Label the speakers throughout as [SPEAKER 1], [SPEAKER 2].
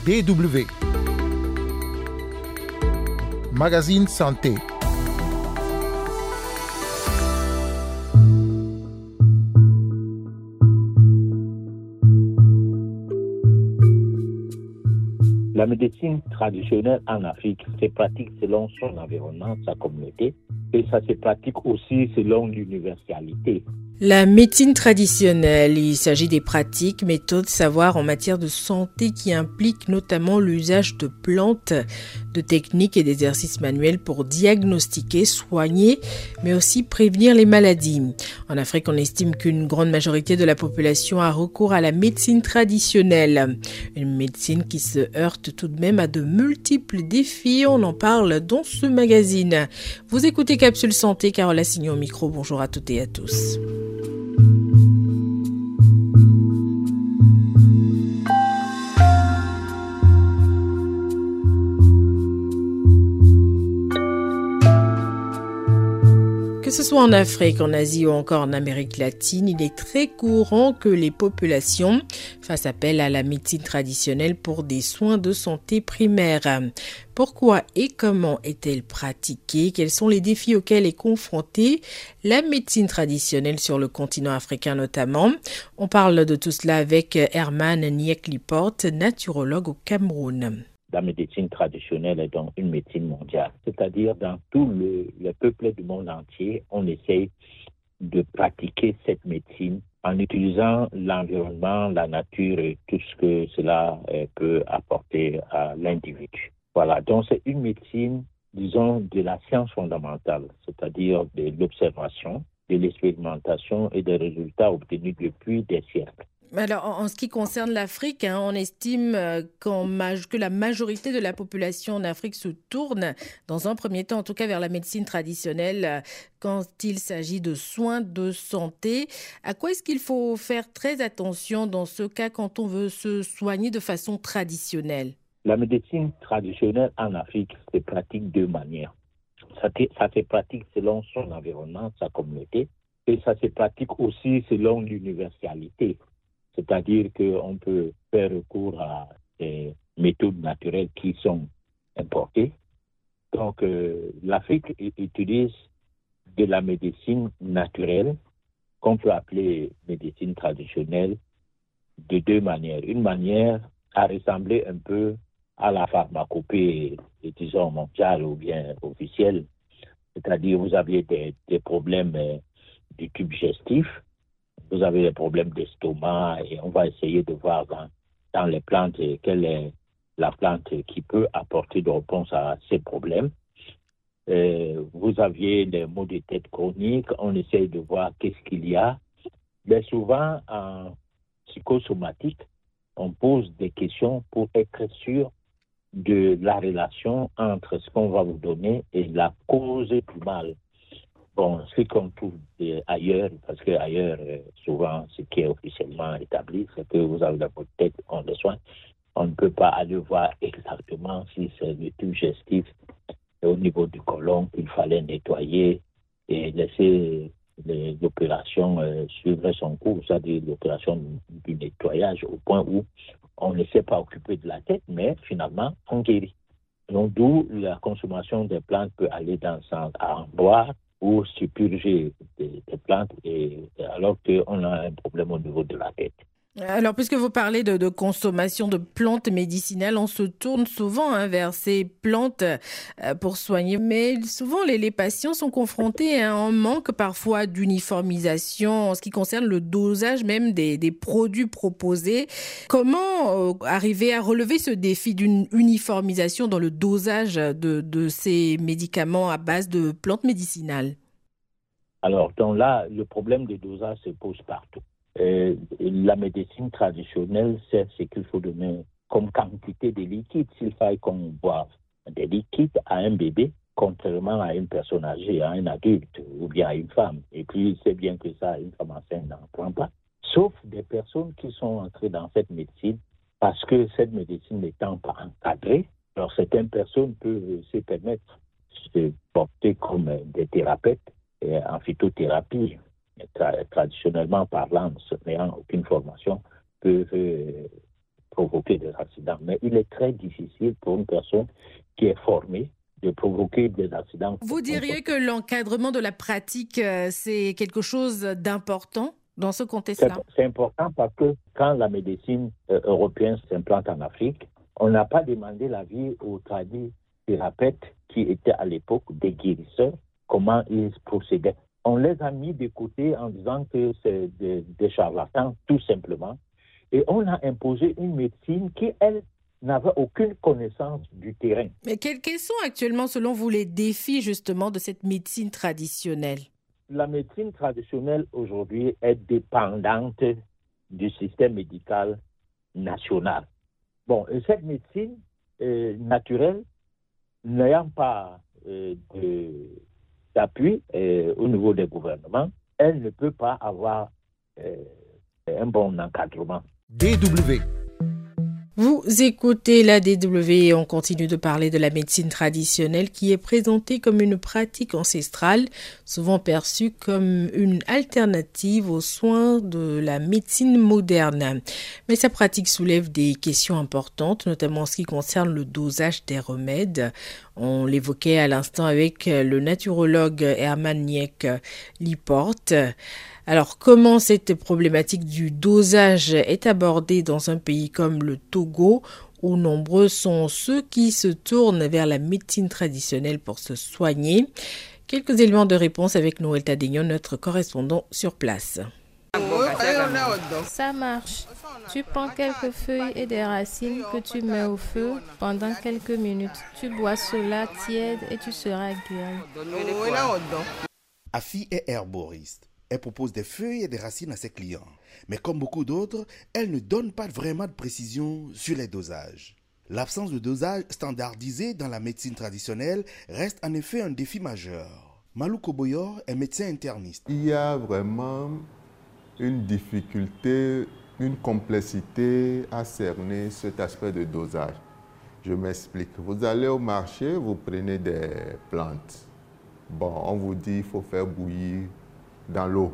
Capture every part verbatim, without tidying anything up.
[SPEAKER 1] D W. Magazine Santé.
[SPEAKER 2] La médecine traditionnelle en Afrique se pratique selon son environnement, sa communauté, et ça se pratique aussi selon l'universalité.
[SPEAKER 3] La médecine traditionnelle, il s'agit des pratiques, méthodes, savoirs en matière de santé qui impliquent notamment l'usage de plantes, de techniques et d'exercices manuels pour diagnostiquer, soigner, mais aussi prévenir les maladies. En Afrique, on estime qu'une grande majorité de la population a recours à la médecine traditionnelle. Une médecine qui se heurte tout de même à de multiples défis. On en parle dans ce magazine. Vous écoutez Capsule Santé, Carole Assignon au micro. Bonjour à toutes et à tous. Que ce soit en Afrique, en Asie ou encore en Amérique latine, il est très courant que les populations fassent appel à la médecine traditionnelle pour des soins de santé primaires. Pourquoi et comment est-elle pratiquée? Quels sont les défis auxquels est confrontée la médecine traditionnelle sur le continent africain notamment? On parle de tout cela avec Herman Nyek-Liporte, naturologue au Cameroun.
[SPEAKER 2] La médecine traditionnelle est donc une médecine mondiale. C'est-à-dire, dans tout le, le peuple du monde entier, on essaye de pratiquer cette médecine en utilisant l'environnement, la nature et tout ce que cela euh, peut apporter à l'individu. Voilà, donc c'est une médecine, disons, de la science fondamentale, c'est-à-dire de l'observation, de l'expérimentation et des résultats obtenus depuis des siècles.
[SPEAKER 3] Alors, en ce qui concerne l'Afrique, hein, on estime qu'en maj- que la majorité de la population en Afrique se tourne, dans un premier temps, en tout cas, vers la médecine traditionnelle quand il s'agit de soins de santé. À quoi est-ce qu'il faut faire très attention dans ce cas quand on veut se soigner de façon traditionnelle?
[SPEAKER 2] La médecine traditionnelle en Afrique se pratique de deux manières. Ça, ça se pratique selon son environnement, sa communauté, et ça se pratique aussi selon l'universalité. C'est-à-dire qu'on peut faire recours à des méthodes naturelles qui sont importées. Donc, euh, l'Afrique utilise de la médecine naturelle, qu'on peut appeler médecine traditionnelle, de deux manières. Une manière à ressembler un peu à la pharmacopée, disons, mondiale ou bien officielle. C'est-à-dire, vous aviez des, des problèmes euh, du tube digestif, vous avez des problèmes d'estomac et on va essayer de voir dans, dans les plantes quelle est la plante qui peut apporter de réponse à ces problèmes. Euh, vous aviez des maux de tête chroniques, on essaye de voir qu'est-ce qu'il y a. Mais souvent, en psychosomatique, on pose des questions pour être sûr de la relation entre ce qu'on va vous donner et la cause du mal. Bon, ce qu'on trouve ailleurs, parce qu'ailleurs, souvent, ce qui est officiellement établi, c'est que vous avez la tête, on le soigne. On ne peut pas aller voir exactement si c'est le tube digestif au niveau du côlon qu'il fallait nettoyer et laisser les, l'opération euh, suivre son cours, c'est-à-dire l'opération du nettoyage au point où on ne s'est pas occupé de la tête, mais finalement, on guérit. Donc, d'où la consommation des plantes peut aller dans le sens à en boire ou suppurger des, des plantes et, alors qu'on a un problème au niveau de la tête.
[SPEAKER 3] Alors, puisque vous parlez de, de consommation de plantes médicinales, on se tourne souvent hein, vers ces plantes euh, pour soigner. Mais souvent, les, les patients sont confrontés à un manque parfois d'uniformisation en ce qui concerne le dosage même des, des produits proposés. Comment euh, arriver à relever ce défi d'une uniformisation dans le dosage de, de ces médicaments à base de plantes médicinales?
[SPEAKER 2] Alors, donc là, le problème de dosage se pose partout. Euh, la médecine traditionnelle, c'est ce qu'il faut donner comme quantité de liquide. S'il faille qu'on boive des liquides à un bébé, contrairement à une personne âgée, à un adulte ou bien à une femme. Et puis, c'est bien que ça, une femme enceinte n'en prend pas. Sauf des personnes qui sont entrées dans cette médecine parce que cette médecine n'étant pas encadrée, alors certaines personnes peuvent se permettre de se porter comme des thérapeutes en phytothérapie. Tra- traditionnellement parlant, n'ayant aucune formation, peuvent euh, provoquer des accidents. Mais il est très difficile pour une personne qui est formée de provoquer des accidents.
[SPEAKER 3] Vous diriez que l'encadrement de la pratique, c'est quelque chose d'important dans ce contexte-là?
[SPEAKER 2] C'est, c'est important parce que quand la médecine euh, européenne s'implante en Afrique, on n'a pas demandé l'avis aux tradithérapeutes qui étaient à l'époque des guérisseurs, comment ils procédaient. On les a mis de côté en disant que c'est des, des charlatans, tout simplement. Et on a imposé une médecine qui, elle, n'avait aucune connaissance du terrain.
[SPEAKER 3] Mais quels, quels sont actuellement, selon vous, les défis justement de cette médecine traditionnelle?
[SPEAKER 2] La médecine traditionnelle aujourd'hui est dépendante du système médical national. Bon, et cette médecine euh, naturelle, n'ayant pas euh, de, d'appui euh, au niveau des gouvernements, elle ne peut pas avoir euh, un bon encadrement.
[SPEAKER 1] D W.
[SPEAKER 3] Vous écoutez la D W et on continue de parler de la médecine traditionnelle qui est présentée comme une pratique ancestrale, souvent perçue comme une alternative aux soins de la médecine moderne. Mais sa pratique soulève des questions importantes, notamment en ce qui concerne le dosage des remèdes. On l'évoquait à l'instant avec le naturologue Herman Niek Liporte. Alors, comment cette problématique du dosage est abordée dans un pays comme le Togo, où nombreux sont ceux qui se tournent vers la médecine traditionnelle pour se soigner? Quelques éléments de réponse avec Noël Tadegnon, notre correspondant sur place.
[SPEAKER 4] Ça marche. Tu prends quelques feuilles et des racines que tu mets au feu pendant quelques minutes. Tu bois cela tiède et tu seras guéri.
[SPEAKER 5] Afi est herboriste. Elle propose des feuilles et des racines à ses clients. Mais comme beaucoup d'autres, elle ne donne pas vraiment de précision sur les dosages. L'absence de dosage standardisé dans la médecine traditionnelle reste en effet un défi majeur. Malou Koboyor est médecin interniste.
[SPEAKER 6] Il y a vraiment une difficulté, une complexité à cerner cet aspect de dosage. Je m'explique. Vous allez au marché, vous prenez des plantes. Bon, on vous dit qu'il faut faire bouillir dans l'eau.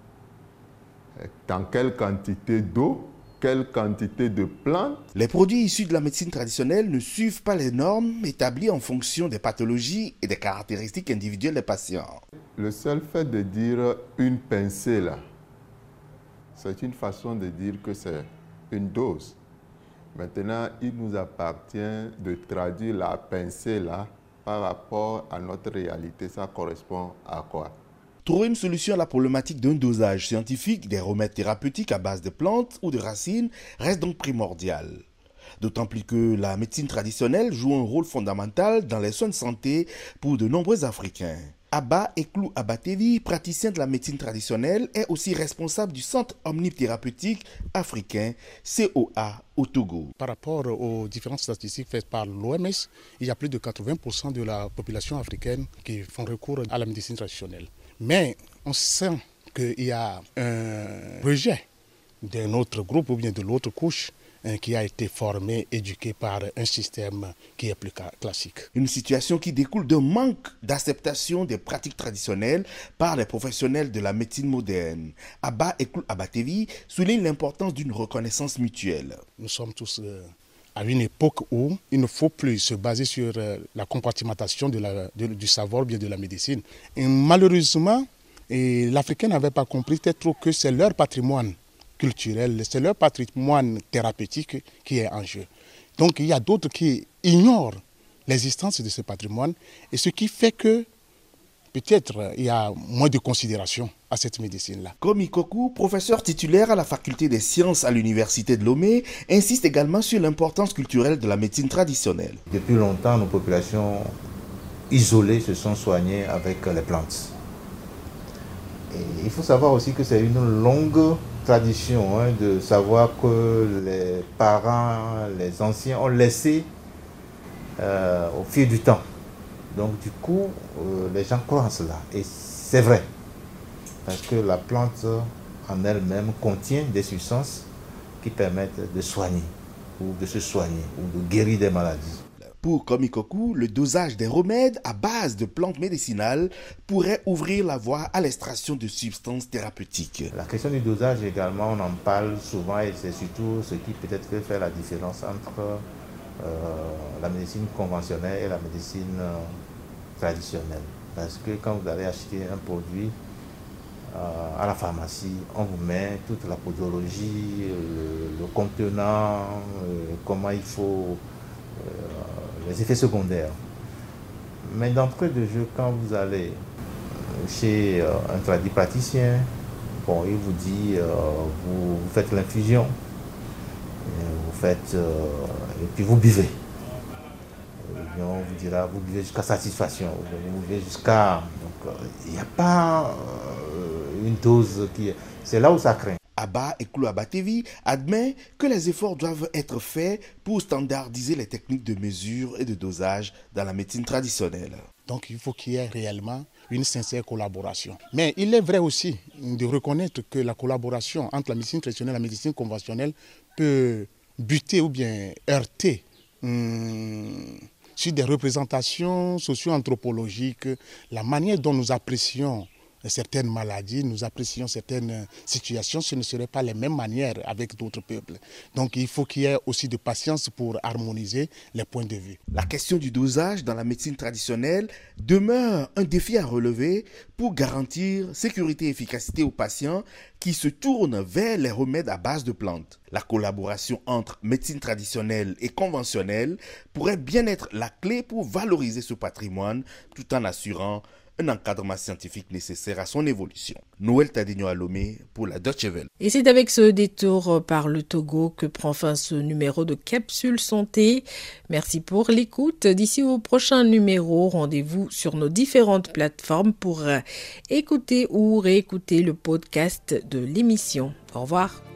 [SPEAKER 6] Dans quelle quantité d'eau, quelle quantité de plantes?
[SPEAKER 5] Les produits issus de la médecine traditionnelle ne suivent pas les normes établies en fonction des pathologies et des caractéristiques individuelles des patients.
[SPEAKER 6] Le seul fait de dire une pincée là, c'est une façon de dire que c'est une dose. Maintenant, il nous appartient de traduire la pincée là par rapport à notre réalité. Ça correspond à quoi?
[SPEAKER 5] Trouver une solution à la problématique d'un dosage scientifique des remèdes thérapeutiques à base de plantes ou de racines reste donc primordial. D'autant plus que la médecine traditionnelle joue un rôle fondamental dans les soins de santé pour de nombreux Africains. Abba Eklou Abatevi, praticien de la médecine traditionnelle, est aussi responsable du Centre omnithérapeutique africain C O A au Togo.
[SPEAKER 7] Par rapport aux différentes statistiques faites par l'O M S, il y a plus de quatre-vingts pour cent de la population africaine qui font recours à la médecine traditionnelle. Mais on sent qu'il y a un rejet d'un autre groupe ou bien de l'autre couche qui a été formé, éduqué par un système qui est plus classique.
[SPEAKER 5] Une situation qui découle d'un manque d'acceptation des pratiques traditionnelles par les professionnels de la médecine moderne. Abba Eklou Abatevi souligne l'importance d'une reconnaissance mutuelle.
[SPEAKER 7] Nous sommes tous euh, à une époque où il ne faut plus se baser sur euh, la compartimentation de la, de, du savoir ou bien de la médecine. Et malheureusement, et l'Africain n'avait pas compris peut-être que c'est leur patrimoine culturel, c'est leur patrimoine thérapeutique qui est en jeu. Donc il y a d'autres qui ignorent l'existence de ce patrimoine et ce qui fait que peut-être il y a moins de considération à cette médecine-là.
[SPEAKER 5] Komi Kokou, professeur titulaire à la faculté des sciences à l'université de Lomé, insiste également sur l'importance culturelle de la médecine traditionnelle.
[SPEAKER 8] Depuis longtemps, nos populations isolées se sont soignées avec les plantes. Et il faut savoir aussi que c'est une longue tradition hein, de savoir que les parents, les anciens ont laissé euh, au fil du temps. Donc du coup, euh, les gens croient en cela. Et c'est vrai. Parce que la plante en elle-même contient des substances qui permettent de soigner ou de se soigner ou de guérir des maladies.
[SPEAKER 5] Pour Komikoku, le dosage des remèdes à base de plantes médicinales pourrait ouvrir la voie à l'extraction de substances thérapeutiques.
[SPEAKER 8] La question du dosage également, on en parle souvent et c'est surtout ce qui peut-être fait faire la différence entre euh, la médecine conventionnelle et la médecine euh, traditionnelle. Parce que quand vous allez acheter un produit euh, à la pharmacie, on vous met toute la posologie, le, le contenant, euh, comment il faut... Euh, les effets secondaires. Mais d'entrée de jeu, quand vous allez chez euh, un tradipraticien, bon, il vous dit, euh, vous, vous faites l'infusion, vous faites, euh, et puis vous buvez. Et bien, on vous dira, vous buvez jusqu'à satisfaction, vous buvez jusqu'à... Donc, il n'y a pas euh, une dose qui est... C'est là où ça craint.
[SPEAKER 5] Abba Ekulu-Abatevi admet que les efforts doivent être faits pour standardiser les techniques de mesure et de dosage dans la médecine traditionnelle.
[SPEAKER 7] Donc il faut qu'il y ait réellement une sincère collaboration. Mais il est vrai aussi de reconnaître que la collaboration entre la médecine traditionnelle et la médecine conventionnelle peut buter ou bien heurter hum, sur des représentations socio-anthropologiques, la manière dont nous apprécions certaines maladies, nous apprécions certaines situations, ce ne serait pas les mêmes manières avec d'autres peuples. Donc il faut qu'il y ait aussi de patience pour harmoniser les points de vue.
[SPEAKER 5] La question du dosage dans la médecine traditionnelle demeure un défi à relever pour garantir sécurité et efficacité aux patients qui se tournent vers les remèdes à base de plantes. La collaboration entre médecine traditionnelle et conventionnelle pourrait bien être la clé pour valoriser ce patrimoine tout en assurant un encadrement scientifique nécessaire à son évolution. Noël Tadigno Alomé pour la Deutsche Welle.
[SPEAKER 3] Et c'est avec ce détour par le Togo que prend fin ce numéro de Capsule Santé. Merci pour l'écoute. D'ici au prochain numéro, rendez-vous sur nos différentes plateformes pour écouter ou réécouter le podcast de l'émission. Au revoir.